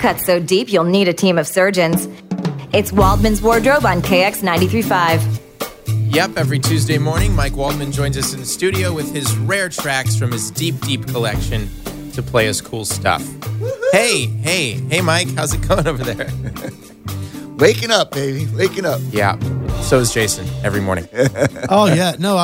cuts so deep you'll need a team of surgeons. It's Waldman's Wardrobe on KX 93.5. Yep, every Tuesday morning, Mike Waldman joins us in the studio with his rare tracks from his deep, deep collection to play us cool stuff. Hey, Mike, how's it going over there? Waking up, baby, waking up. Yeah, so is Jason every morning. Oh, yeah, no,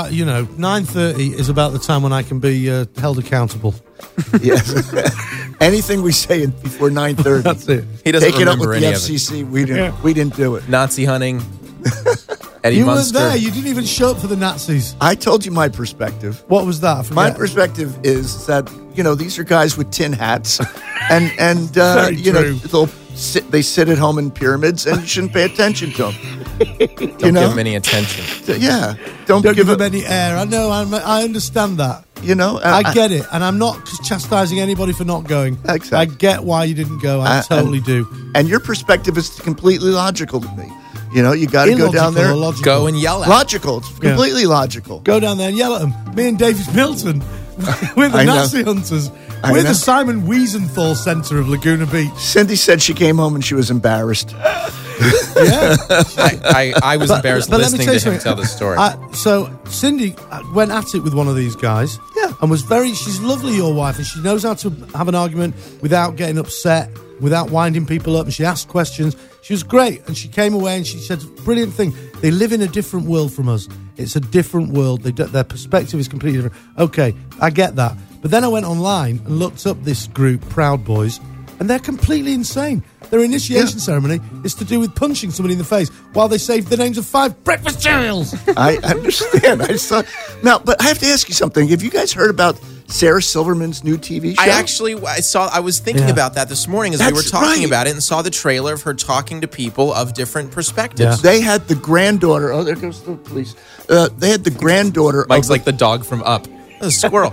9:30 is about the time when I can be held accountable. Yes. Anything we say before 9:30. That's it. He doesn't Take it up with remember the any FCC. We didn't do it. Nazi hunting. Eddie You Munster. weren't there. You didn't even show up for the Nazis. I told you my perspective. What was that? I forget. My perspective is that these are guys with tin hats, and Very true. they sit at home in pyramids, and you shouldn't pay attention to them. Don't give him any attention. Yeah, Don't give them any air. I know. I understand that. I get it, and I'm not chastising anybody for not going. Exactly. I get why you didn't go. I totally do. And your perspective is completely logical to me. You got to go down there. Logical. Go and yell at him. Logical. It's completely logical. Go down there and yell at them. Me and David Milton, we're the I know. Nazi hunters. I We're know. the Simon Wiesenthal Centre of Laguna Beach. Cindy said she came home and she was embarrassed. Yeah. I was embarrassed but let me listening tell to you him something. tell the story. So Cindy went at it with one of these guys. Yeah. And she's lovely, your wife, and she knows how to have an argument without getting upset, without winding people up, and she asked questions. She was great, and she came away and she said, brilliant thing. They live in a different world from us. It's a different world. Their perspective is completely different. Okay, I get that. But then I went online and looked up this group, Proud Boys, and they're completely insane. Their initiation ceremony is to do with punching somebody in the face while they say the names of 5 breakfast cereals. I understand. But I have to ask you something. Have you guys heard about Sarah Silverman's new TV show? I was thinking about that this morning as we were That's talking right. about it and saw the trailer of her talking to people of different perspectives. Yeah. They had the granddaughter. Oh, there goes the police. They had the granddaughter. Mike's like the dog from Up. A squirrel.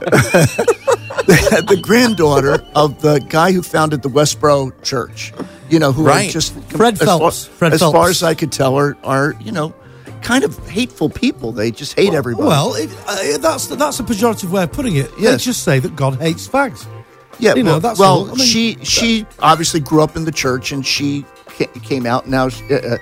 They had the granddaughter of the guy who founded the Westboro Church. Who Right. are just Fred Phelps. As far as I could tell, are kind of hateful people. They just hate everybody. Well, that's a pejorative way of putting it. They Yes. just say that God hates fags. yeah. that's all. I mean, she obviously grew up in the church, and she came out now,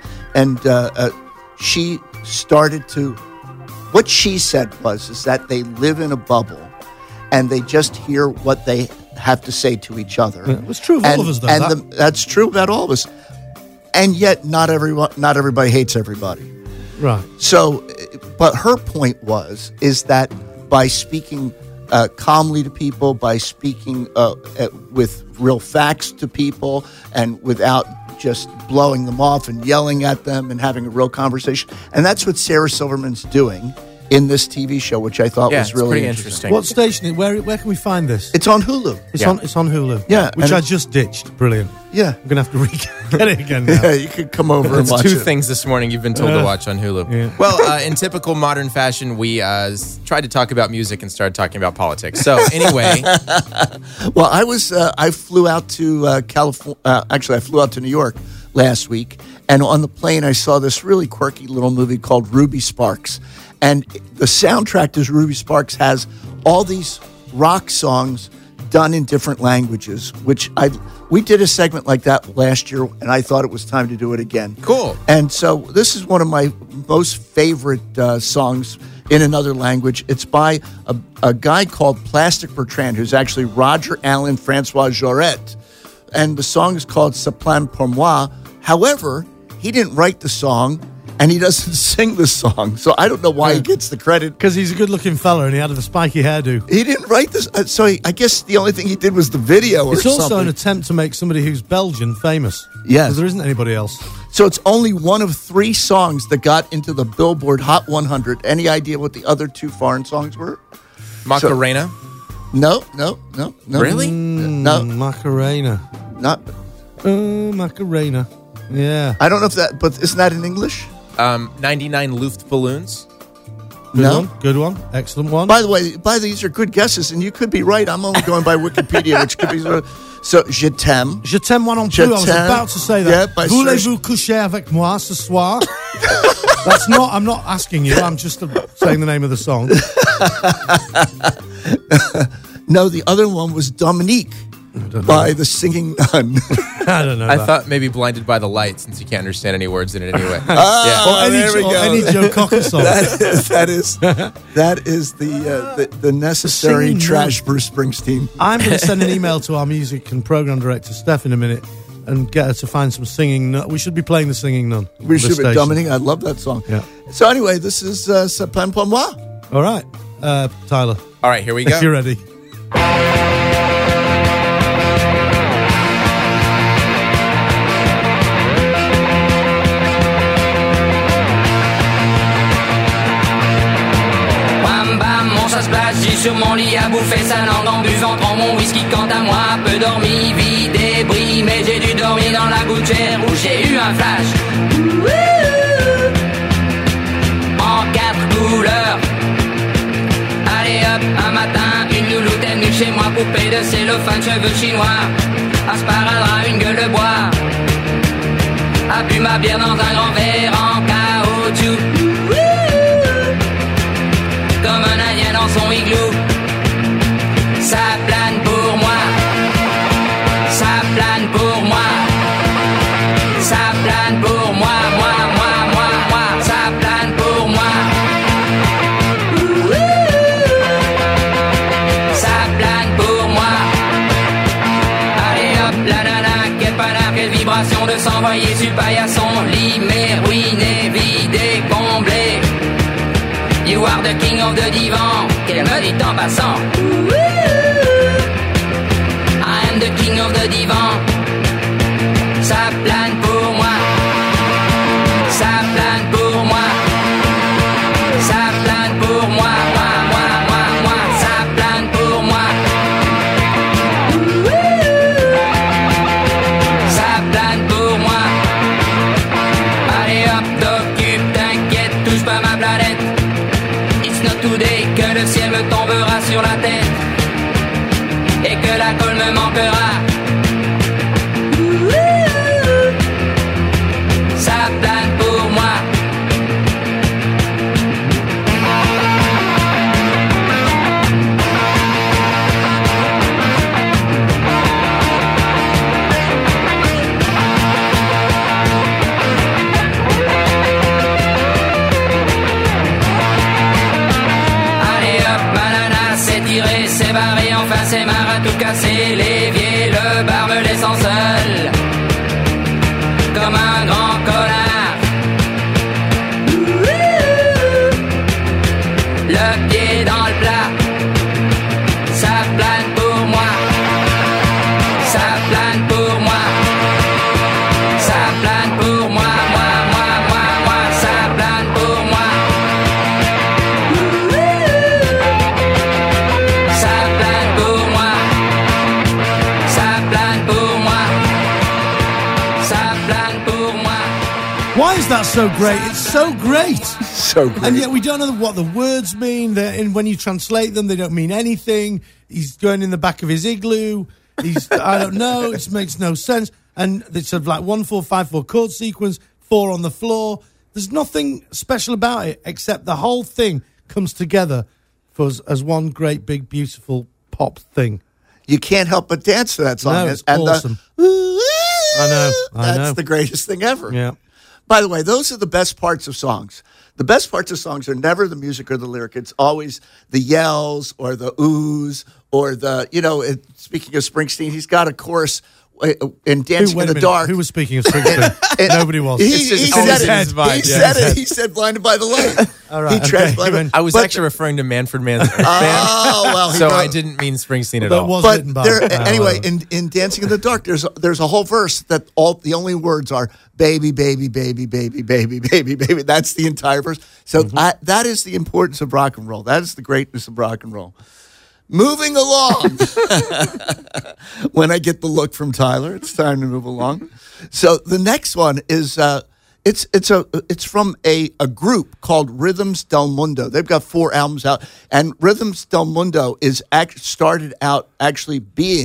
she started to. What she said is that they live in a bubble, and they just hear what they have to say to each other. Yeah, it's true of all of us, though. That's true about all of us. And yet, not everybody hates everybody. Right. So, but her point is that by speaking calmly to people, by speaking with real facts to people, and without just blowing them off and yelling at them and having a real conversation, and that's what Sarah Silverman's doing in this TV show, which I thought was really pretty interesting. What station? Where can we find this? It's on Hulu. It's on Hulu. Yeah, which and I just ditched. Brilliant. Yeah. I'm gonna have to get it again now. Yeah, you could come over and There's watch two it. things this morning you've been told to watch on Hulu. Yeah. Well, in typical modern fashion, we tried to talk about music and started talking about politics. So anyway, Well, I flew out to California. Actually, I flew out to New York last week, and on the plane, I saw this really quirky little movie called Ruby Sparks. And the soundtrack to Ruby Sparks has all these rock songs done in different languages, which we did a segment like that last year, and I thought it was time to do it again. Cool. And so this is one of my most favorite songs in another language. It's by a guy called Plastic Bertrand, who's actually Roger Allen Francois Jaurette. And the song is called C'est plein pour moi. However, he didn't write the song, and he doesn't sing the song. So I don't know why he gets the credit. Because he's a good-looking fella and he had the spiky hairdo. He didn't write this. So I guess the only thing he did was the video or It's also something. an attempt to make somebody who's Belgian famous. Yes. Because there isn't anybody else. So it's only one of 3 songs that got into the Billboard Hot 100. Any idea what the other 2 foreign songs were? Macarena. No. Really? No, Macarena. not. Macarena. Yeah. I don't know if that, but isn't that in English? 99 Luftballons. Good one. Excellent one. By the way, these are good guesses, and you could be right. I'm only going by Wikipedia, which could be so. Je t'aime. Je t'aime moi non Je plus. I was t'aime. about to say Yeah, that. by Voulez-vous coucher avec moi ce soir? I'm not asking you. I'm just saying the name of the song. No, the other one was Dominique. don't know. by the Singing Nun. I don't know. I that. thought maybe Blinded by the Light, since you can't understand any words in it anyway. Ah, there we or go. any Joe Cocker song. That is the necessary Singing trash Bruce Springsteen. I'm going to send an email to our music and program director, Steph, in a minute and get her to find some Singing Nun. We should be playing the Singing Nun. We on should this be station. dominating. I love that song. Yeah. So anyway, this is C'est Plein Pour Moi. All right, Tyler, All right, here we if you're go. ready. Bam bam, mon ça se place, j'ai sur mon lit à bouffer sa langue en buvant, prends mon whisky quant à moi, peu dormi, vie débris, mais j'ai dû dormir dans la gouttière où j'ai eu un flash. En 4 couleurs. Allez hop, un matin, une louloute est venue chez moi, poupée de cellophane, cheveux chinois, un sparadrap, une gueule de bois, a bu ma bière dans un grand verre en caoutchouc. Comme un indien dans son igloo. Ça plane pour moi. Ça plane pour moi. Ça plane pour moi. Moi. Ça plane pour moi. Ça plane pour moi. Allez hop, la nana, quel panard, quelle vibration de s'envoyer sur paillasson. Lit, mais ruiné, vidé, comblé. You are the king of the divan, qu'elle me dit en passant. I am the king of the divan. Ça plane pour moi. Ça plane pour moi. Ça plane pour moi. Moi. Ça plane pour moi. Ça plane pour moi. Allez hop, t'occupe, t'inquiète, touche pas ma planète. Today, que le ciel me tombera sur la tête et que la colle me manquera. Ça plane pour moi. C'est barré, enfin c'est marre à tout casser. L'évier, le bar me laissant seul comme un grand connard. Le pied dans le plat. Ça plane pour moi. Ça plane pour moi. Ça plane pour moi. Moi. Ça plane pour moi. Why is that so great? It's so great. So great. And yet we don't know what the words mean. And when you translate them, they don't mean anything. He's going in the back of his igloo. I don't know. It makes no sense. And it's a like 1-4-5-4 chord sequence, 4 on the floor. There's nothing special about it except the whole thing comes together for us as one great, big, beautiful pop thing. You can't help but dance to that song. No, it's and awesome. I know. That's the greatest thing ever. Yeah. By the way, those are the best parts of songs. The best parts of songs are never the music or the lyric. It's always the yells or the oohs or the, speaking of Springsteen, he's got a chorus in Dancing in the Dark. Who was speaking of Springsteen? Nobody was. He just said always it. in his mind. He Yeah, said it. He said Blinded by the Light. All right, He trashed okay. Blinded. I was But- actually referring to Manfred Mann's Earth Band, Oh, well, he so wrote- I didn't mean Springsteen at But all. was But written by anyway, in Dancing in the Dark, there's a whole verse that the only words are baby, baby, baby, baby, baby, baby, baby. That's the entire verse. So that is the importance of rock and roll. That is the greatness of rock and roll. Moving along. When I get the look from Tyler, it's time to move along. So the next one is it's from a group called Rhythms del Mundo. They've got 4 albums out, and Rhythms del Mundo is started out actually being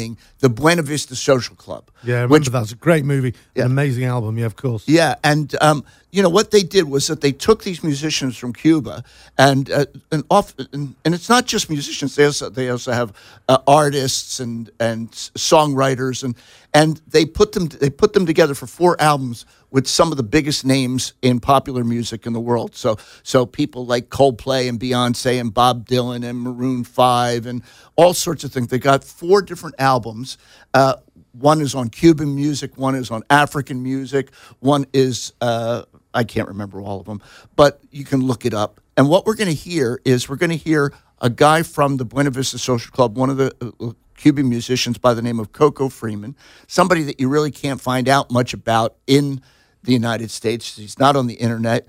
the Buena Vista Social Club. Yeah, I remember that's a great movie, Yeah. an amazing album. Yeah, of course. Yeah, and what they did was that they took these musicians from Cuba, and it's not just musicians. They also have artists and songwriters, and they put them together for 4 albums with some of the biggest names in popular music in the world. So people like Coldplay and Beyonce and Bob Dylan and Maroon 5 and all sorts of things. They got 4 different albums. One is on Cuban music, one is on African music, one is, I can't remember all of them, but you can look it up. And what we're going to hear is a guy from the Buena Vista Social Club, one of the Cuban musicians by the name of Coco Freeman, somebody that you really can't find out much about in the United States. He's not on the internet.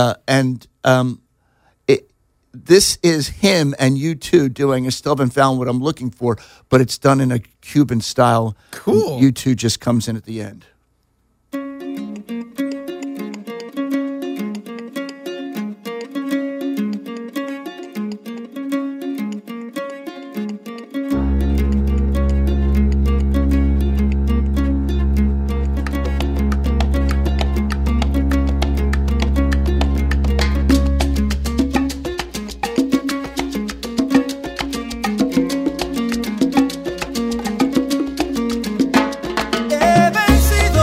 This is him and U2 doing I still haven't found what I'm looking for, but it's done in a Cuban style. Cool. U2 just comes in at the end. He vencido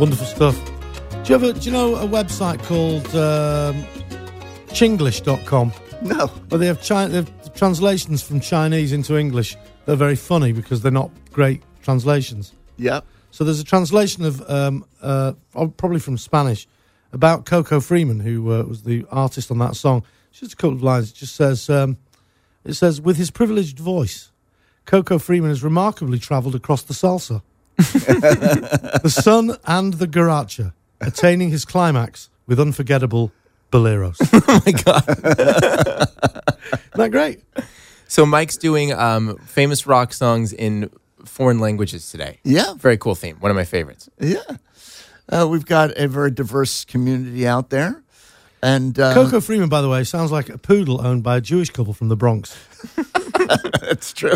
Wonderful stuff. Do you know a website called Chinglish.com? No. Where they have translations from Chinese into English. They're very funny because they're not great translations. Yep. So there's a translation of, probably from Spanish, about Coco Freeman, who was the artist on that song. Just a couple of lines. It just says, with his privileged voice, Coco Freeman has remarkably travelled across the salsa, the sun and the guaracha, attaining his climax with unforgettable boleros. Oh my God. Isn't that great? So Mike's doing famous rock songs in foreign languages today. Yeah. Very cool theme. One of my favorites. Yeah. We've got a very diverse community out there. And Coco Freeman, by the way, sounds like a poodle owned by a Jewish couple from the Bronx. That's true.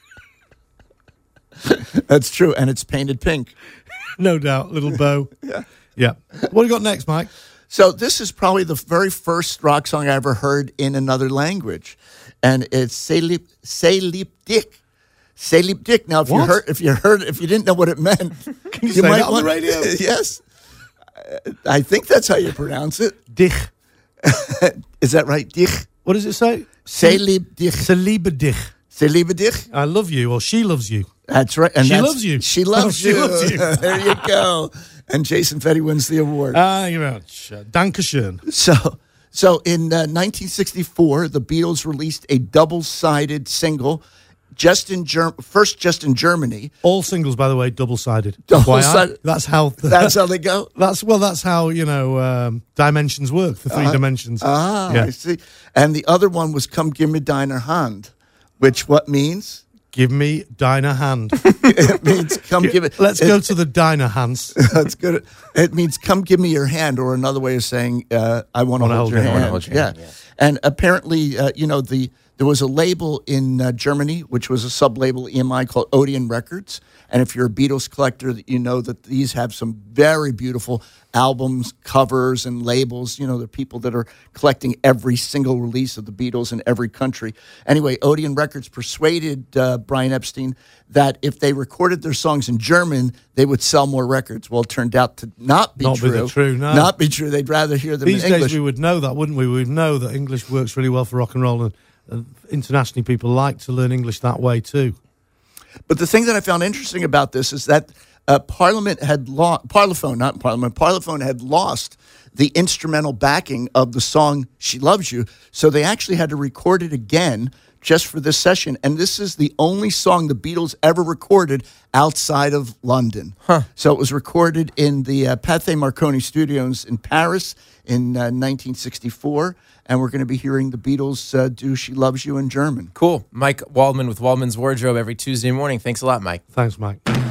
That's true. And it's painted pink. No doubt. Little bow. Yeah. What do you got next, Mike? So this is probably the very first rock song I ever heard in another language. And it's C'est Lip Dick. C'est Lip Dick. Now, if you didn't know what it meant, Can you say that on the radio? Yes. I think that's how you pronounce it. Dich. Is that right? Dich. What does it say? C'est Lip Dick. C'est liebe dich. C'est Liebe Dich. I love you, or she loves you. That's right. And She loves you. She loves She you. loves you. There you go. And Jason Fetty wins the award. You're out. Dankeschön. So in 1964, the Beatles released a double-sided single, just in Germany. All singles, by the way, double-sided. Double-sided. That's how. That's how they go. That's how dimensions work. The three dimensions. I see. And the other one was "Come Give Me Deine Hand," which what means? Give me Diner Hand. It means come give it. Let's go to the Diner Hands. That's good. It means come give me your hand, or another way of saying I want to hold your hand. Yeah. And apparently, there was a label in Germany, which was a sub-label EMI called Odeon Records. And if you're a Beatles collector, you know that these have some very beautiful albums, covers, and labels. You know, the people that are collecting every single release of the Beatles in every country. Anyway, Odeon Records persuaded Brian Epstein that if they recorded their songs in German, they would sell more records. Well, it turned out to not be true. Not be true. They'd rather hear them These in English. days we would know that, wouldn't we? We would know that English works really well for rock and roll, and internationally people like to learn English that way too. But the thing that I found interesting about this is that Parlophone had lost the instrumental backing of the song She Loves You, so they actually had to record it again just for this session. And this is the only song the Beatles ever recorded outside of London. So it was recorded in the Pathé Marconi Studios in Paris in 1964. And we're going to be hearing the Beatles do She Loves You in German. Cool. Mike Waldman with Waldman's Wardrobe every Tuesday morning. Thanks a lot, Mike. Thanks, Mike.